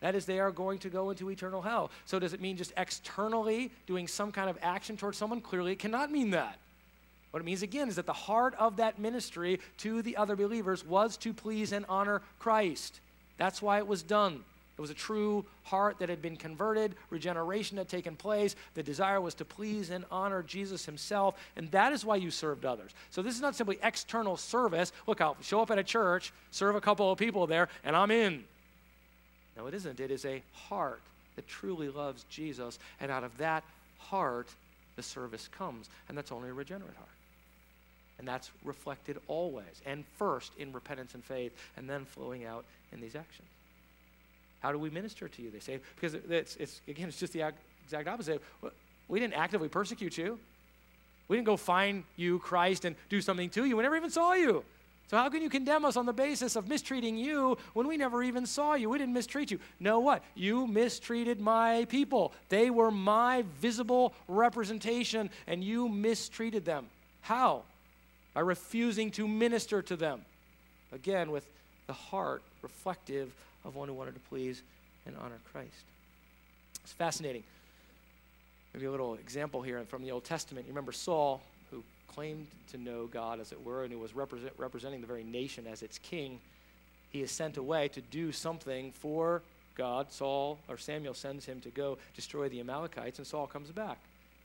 That is, they are going to go into eternal hell. So does it mean just externally doing some kind of action towards someone? Clearly it cannot mean that. What it means, again, is that the heart of that ministry to the other believers was to please and honor Christ. That's why it was done. It was a true heart that had been converted. Regeneration had taken place. The desire was to please and honor Jesus himself, and that is why you served others. So this is not simply external service. Look, I'll show up at a church, serve a couple of people there, and I'm in. No, it isn't. It is a heart that truly loves Jesus, and out of that heart, the service comes, and that's only a regenerate heart. And that's reflected always, and first in repentance and faith, and then flowing out in these actions. How do we minister to you, they say? Because it's, it's again, it's just the exact opposite. We didn't actively persecute you. We didn't go find you, Christ, and do something to you. We never even saw you. So how can you condemn us on the basis of mistreating you when we never even saw you? We didn't mistreat you. No, what? You mistreated my people. They were my visible representation, and you mistreated them. How? By refusing to minister to them. Again, with the heart reflective of one who wanted to please and honor Christ. It's fascinating. Maybe a little example here from the Old Testament. You remember Saul, who claimed to know God, as it were, and who was represent, representing the very nation as its king. He is sent away to do something for God. Saul, or Samuel, sends him to go destroy the Amalekites, and Saul comes back.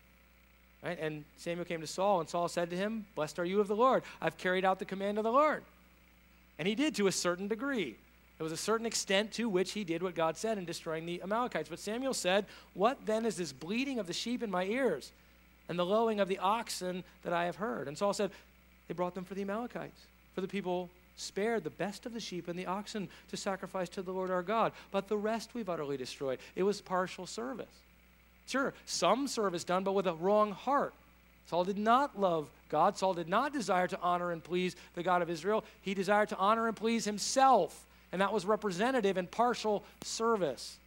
Right? And Samuel came to Saul, and Saul said to him, "Blessed are you of the Lord. I've carried out the command of the Lord." And he did to a certain degree. There was a certain extent to which he did what God said in destroying the Amalekites. But Samuel said, "What then is this bleating of the sheep in my ears and the lowing of the oxen that I have heard?" And Saul said, "They brought them for the Amalekites, for the people spared the best of the sheep and the oxen to sacrifice to the Lord our God. But the rest we've utterly destroyed." It was partial service. Sure, some service done, but with a wrong heart. Saul did not love God. Saul did not desire to honor and please the God of Israel. He desired to honor and please himself. And that was representative in partial service,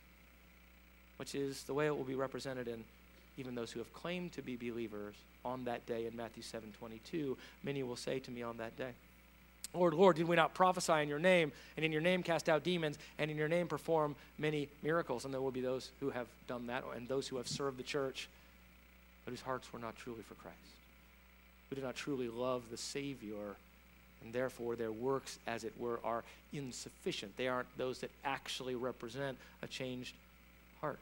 which is the way it will be represented in even those who have claimed to be believers on that day in Matthew seven twenty-two. Many will say to me on that day, "Lord, Lord, did we not prophesy in your name, and in your name cast out demons, and in your name perform many miracles?" And there will be those who have done that, and those who have served the church, but whose hearts were not truly for Christ, who did not truly love the Savior, and therefore their works, as it were, are insufficient. They aren't those that actually represent a changed heart.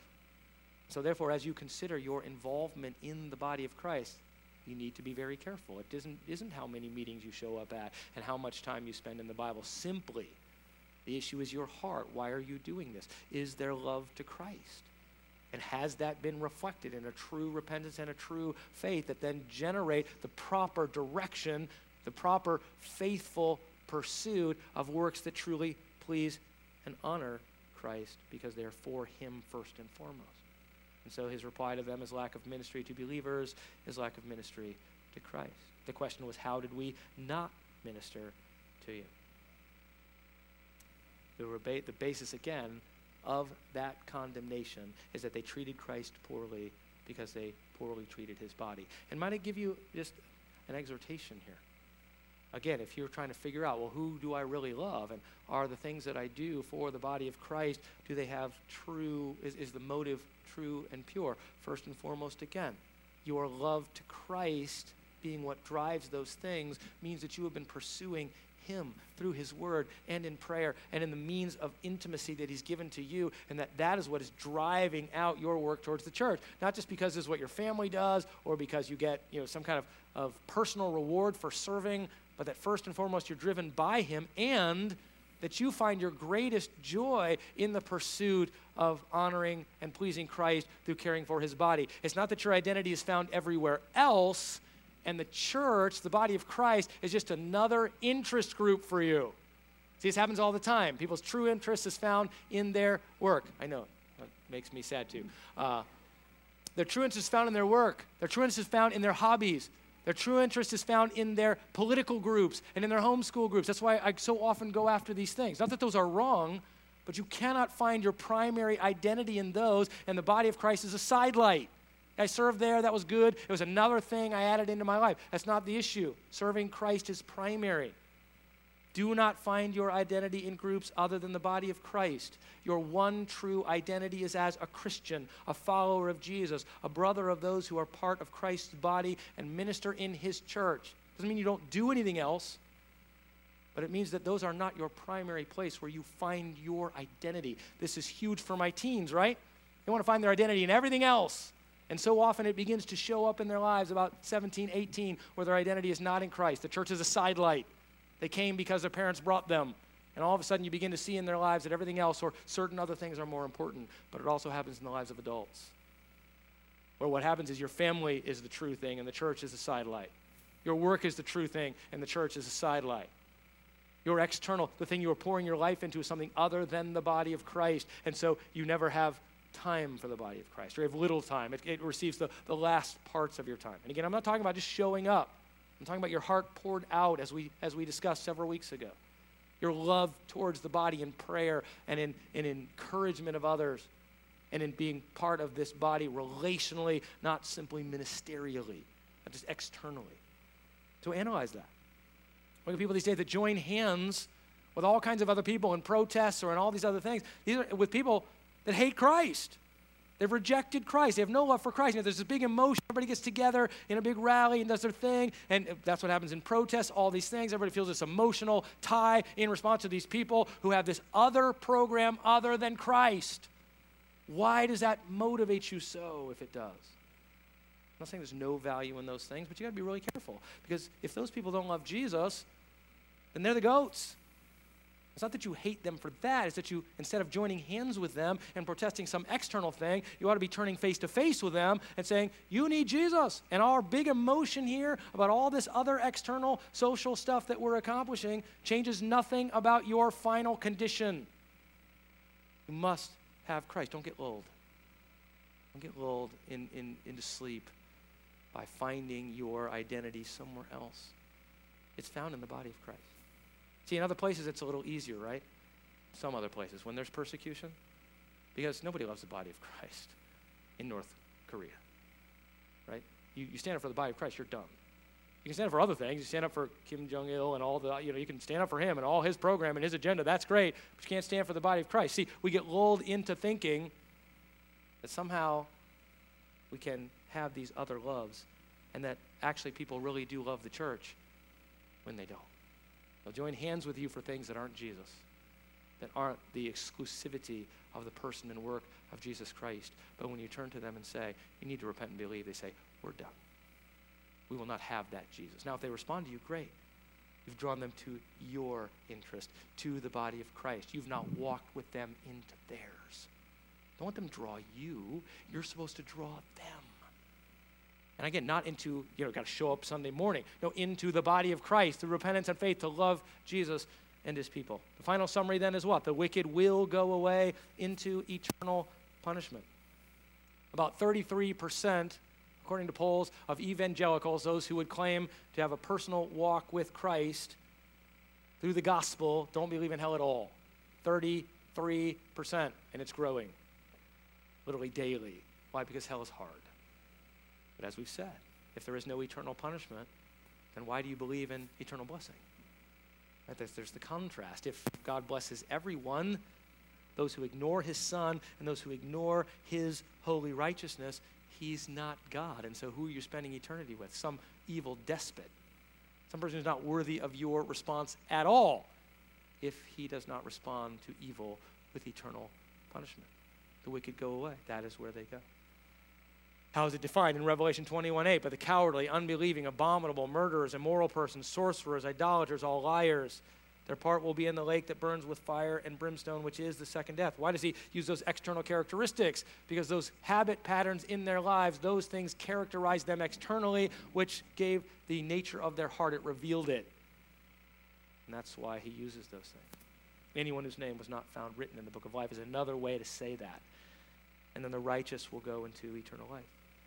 So therefore, as you consider your involvement in the body of Christ, you need to be very careful. It isn't, isn't how many meetings you show up at and how much time you spend in the Bible. Simply, the issue is your heart. Why are you doing this? Is there love to Christ? And has that been reflected in a true repentance and a true faith that then generate the proper direction, the proper faithful pursuit of works that truly please and honor Christ because they are for him first and foremost? And so his reply to them is lack of ministry to believers, is lack of ministry to Christ. The question was, how did we not minister to you? The, reba- the basis, again, of that condemnation is that they treated Christ poorly because they poorly treated his body. And might I give you just an exhortation here? Again, if you're trying to figure out, well, who do I really love? And are the things that I do for the body of Christ, do they have true, is, is the motive true and pure? First and foremost, again, your love to Christ being what drives those things means that you have been pursuing him through his word and in prayer and in the means of intimacy that he's given to you, and that that is what is driving out your work towards the church. Not just because this is what your family does or because you get, you know, some kind of, of personal reward for serving, but that first and foremost you're driven by him, and that you find your greatest joy in the pursuit of honoring and pleasing Christ through caring for his body. It's not that your identity is found everywhere else, and the church, the body of Christ, is just another interest group for you. See, this happens all the time. People's true interest is found in their work. I know, it makes me sad too. Uh, their true interest is found in their work. Their true interest is found in their hobbies. Their true interest is found in their political groups and in their homeschool groups. That's why I so often go after these things. Not that those are wrong, but you cannot find your primary identity in those, and the body of Christ is a sidelight. I served there, that was good. It was another thing I added into my life. That's not the issue. Serving Christ is primary. Do not find your identity in groups other than the body of Christ. Your one true identity is as a Christian, a follower of Jesus, a brother of those who are part of Christ's body and minister in his church. Doesn't mean you don't do anything else, but it means that those are not your primary place where you find your identity. This is huge for my teens, right? They want to find their identity in everything else. And so often it begins to show up in their lives about seventeen, eighteen, where their identity is not in Christ. The church is a sidelight. They came because their parents brought them. And all of a sudden you begin to see in their lives that everything else or certain other things are more important. But it also happens in the lives of adults. Where what happens is your family is the true thing and the church is a sidelight. Your work is the true thing and the church is a sidelight. Your external, the thing you are pouring your life into, is something other than the body of Christ. And so you never have time for the body of Christ, or you have little time. It, it receives the, the last parts of your time. And again, I'm not talking about just showing up. I'm talking about your heart poured out, as we as we discussed several weeks ago. Your love towards the body in prayer and in, in encouragement of others and in being part of this body relationally, not simply ministerially, not just externally. So analyze that. Look at people these days that join hands with all kinds of other people in protests or in all these other things. These are with people that hate Christ. They've rejected Christ. They have no love for Christ. You know, there's this big emotion. Everybody gets together in a big rally and does their thing. And that's what happens in protests, all these things. Everybody feels this emotional tie in response to these people who have this other program other than Christ. Why does that motivate you so if it does? I'm not saying there's no value in those things, but you got to be really careful. Because if those people don't love Jesus, then they're the goats. It's not that you hate them for that. It's that you, instead of joining hands with them and protesting some external thing, you ought to be turning face to face with them and saying, you need Jesus. And our big emotion here about all this other external social stuff that we're accomplishing changes nothing about your final condition. You must have Christ. Don't get lulled. Don't get lulled in, in, into sleep by finding your identity somewhere else. It's found in the body of Christ. See, in other places, it's a little easier, right? Some other places, when there's persecution, because nobody loves the body of Christ in North Korea, right? You, you stand up for the body of Christ, you're done. You can stand up for other things. You stand up for Kim Jong-il and all the, you know, you can stand up for him and all his program and his agenda. That's great, but you can't stand for the body of Christ. See, we get lulled into thinking that somehow we can have these other loves and that actually people really do love the church when they don't. They'll join hands with you for things that aren't Jesus, that aren't the exclusivity of the person and work of Jesus Christ. But when you turn to them and say, you need to repent and believe, they say, we're done. We will not have that Jesus. Now, if they respond to you, great. You've drawn them to your interest, to the body of Christ. You've not walked with them into theirs. Don't let them draw you. You're supposed to draw them. And again, not into, you know, got to show up Sunday morning. No, into the body of Christ, through repentance and faith, to love Jesus and his people. The final summary then is what? The wicked will go away into eternal punishment. About thirty-three percent, according to polls, of evangelicals, those who would claim to have a personal walk with Christ through the gospel, don't believe in hell at all. thirty-three percent, and it's growing literally daily. Why? Because hell is hard. But as we've said, if there is no eternal punishment, then why do you believe in eternal blessing? Right? There's, there's the contrast. If God blesses everyone, those who ignore his Son and those who ignore his holy righteousness, he's not God. And so who are you spending eternity with? Some evil despot. Some person who's not worthy of your response at all if he does not respond to evil with eternal punishment. The wicked go away. That is where they go. How is it defined in Revelation twenty-one eight? By the cowardly, unbelieving, abominable, murderers, immoral persons, sorcerers, idolaters, all liars. Their part will be in the lake that burns with fire and brimstone, which is the second death. Why does he use those external characteristics? Because those habit patterns in their lives, those things characterized them externally, which gave the nature of their heart. It revealed it. And that's why he uses those things. Anyone whose name was not found written in the book of life is another way to say that. And then the righteous will go into eternal life.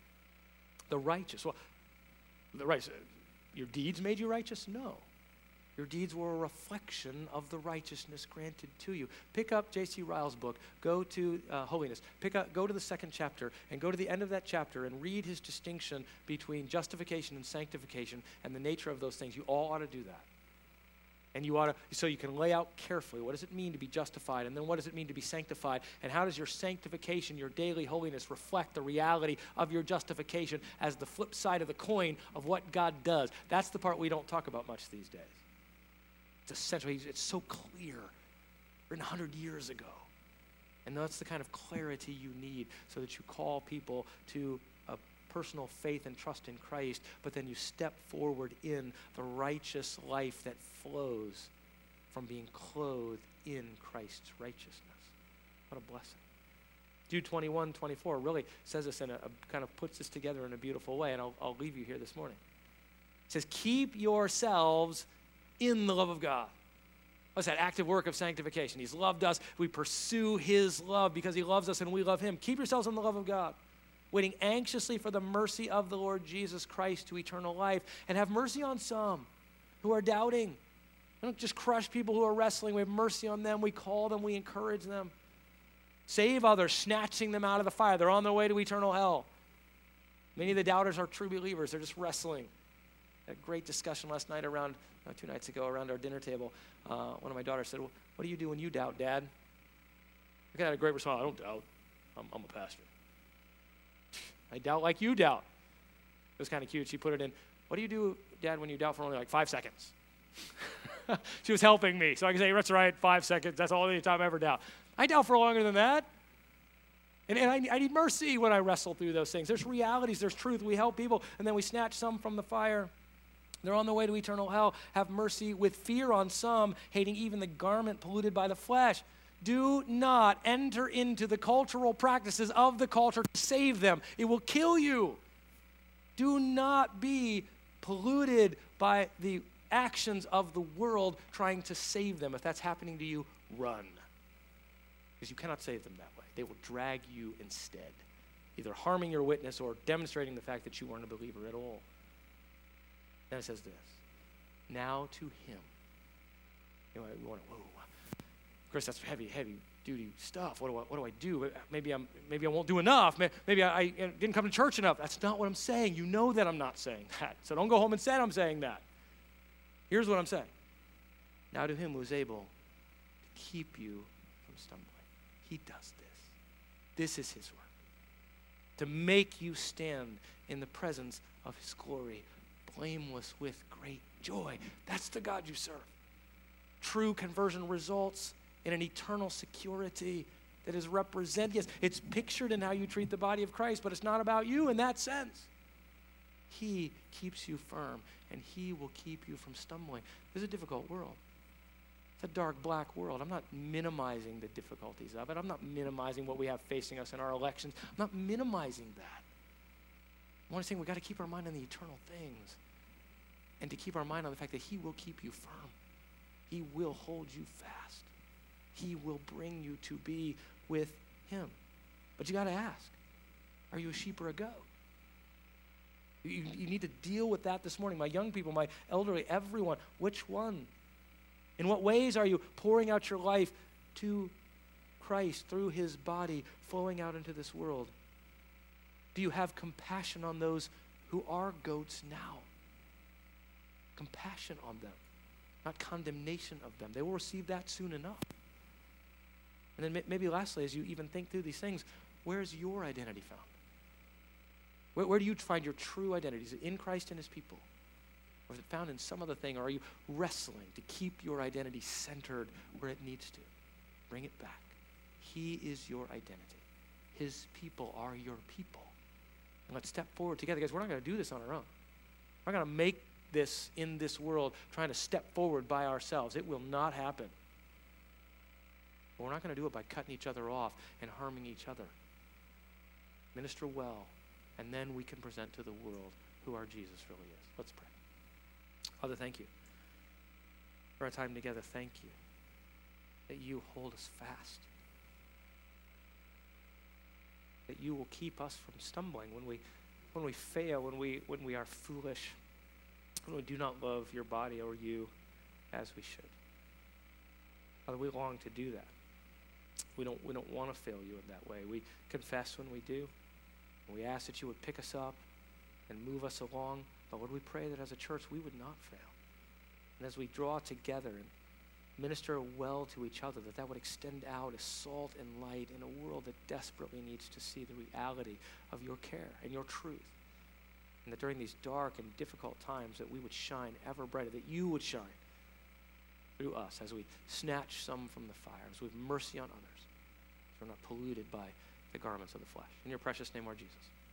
The righteous, well, the righteous, your deeds made you righteous? No. Your deeds were a reflection of the righteousness granted to you. Pick up J C Ryle's book, go to uh, Holiness, Pick up, go to the second chapter, and go to the end of that chapter and read his distinction between justification and sanctification and the nature of those things. You all ought to do that. And you ought to, so you can lay out carefully, what does it mean to be justified? And then what does it mean to be sanctified? And how does your sanctification, your daily holiness, reflect the reality of your justification as the flip side of the coin of what God does? That's the part we don't talk about much these days. It's essential. It's so clear, written one hundred years ago. And that's the kind of clarity you need so that you call people to a personal faith and trust in Christ, but then you step forward in the righteous life that flows from being clothed in Christ's righteousness. What a blessing. Jude twenty-one, twenty-four really says this in a, a kind of puts this together in a beautiful way, and I'll, I'll leave you here this morning. It says, keep yourselves in the love of God. What's that? Active work of sanctification. He's loved us. We pursue his love because he loves us and we love him. Keep yourselves in the love of God, waiting anxiously for the mercy of the Lord Jesus Christ to eternal life, and have mercy on some who are doubting. We don't just crush people who are wrestling. We have mercy on them. We call them. We encourage them. Save others, snatching them out of the fire. They're on their way to eternal hell. Many of the doubters are true believers. They're just wrestling. Had a great discussion last night around, uh, two nights ago, around our dinner table. Uh, one of my daughters said, well, what do you do when you doubt, Dad? I got a great response. I don't doubt. I'm, I'm a pastor. I doubt like you doubt. It was kind of cute. She put it in, what do you do, Dad, when you doubt for only like five seconds? She was helping me. So I can say, that's right, five seconds. That's the only time I ever doubt. I doubt for longer than that. And, and I, I need mercy when I wrestle through those things. There's realities, there's truth. We help people, and then we snatch some from the fire. They're on the way to eternal hell. Have mercy with fear on some, hating even the garment polluted by the flesh. Do not enter into the cultural practices of the culture to save them. It will kill you. Do not be polluted by the actions of the world trying to save them. If that's happening to you, run. Because you cannot save them that way. They will drag you instead, either harming your witness or demonstrating the fact that you weren't a believer at all. Then it says this, now to him. You know, we want to, whoa, Chris, that's heavy, heavy duty stuff. What do I, what do I do? Maybe I'm, maybe I won't do enough. Maybe I, I didn't come to church enough. That's not what I'm saying. You know that I'm not saying that. So don't go home and say I'm saying that. Here's what I'm saying. Now to him who is able to keep you from stumbling. He does this. This is his work. To make you stand in the presence of his glory, blameless with great joy. That's the God you serve. True conversion results in an eternal security that is represented. Yes, it's pictured in how you treat the body of Christ, but it's not about you in that sense. He keeps you firm, and he will keep you from stumbling. This is a difficult world. It's a dark, black world. I'm not minimizing the difficulties of it. I'm not minimizing what we have facing us in our elections. I'm not minimizing that. I want to say we've got to keep our mind on the eternal things and to keep our mind on the fact that he will keep you firm. He will hold you fast. He will bring you to be with him. But you got to ask, are you a sheep or a goat? You, you need to deal with that this morning. My young people, my elderly, everyone, which one? In what ways are you pouring out your life to Christ through his body flowing out into this world? Do you have compassion on those who are goats now? Compassion on them, not condemnation of them. They will receive that soon enough. And then maybe lastly, as you even think through these things, where's your identity found? Where, where do you find your true identity? Is it in Christ and his people? Or is it found in some other thing? Or are you wrestling to keep your identity centered where it needs to? Bring it back. He is your identity. His people are your people. And let's step forward together. Guys, we're not going to do this on our own. We're not going to make this in this world trying to step forward by ourselves. It will not happen. But we're not going to do it by cutting each other off and harming each other. Minister well, and then we can present to the world who our Jesus really is. Let's pray. Father, thank you for our time together. Thank you that you hold us fast, that you will keep us from stumbling when we when we fail, when we when we are foolish, when we do not love your body or you as we should. Father, we long to do that. We don't we don't want to fail you in that way. We confess when we do. And we ask that you would pick us up and move us along. But Lord, we pray that as a church we would not fail. And And as we draw together and minister well to each other, that that would extend out as salt and light in a world that desperately needs to see the reality of your care and your truth. And that during these dark and difficult times that we would shine ever brighter, that you would shine through us as we snatch some from the fire, as we have mercy on others, so we're not polluted by the garments of the flesh. In your precious name, Lord Jesus.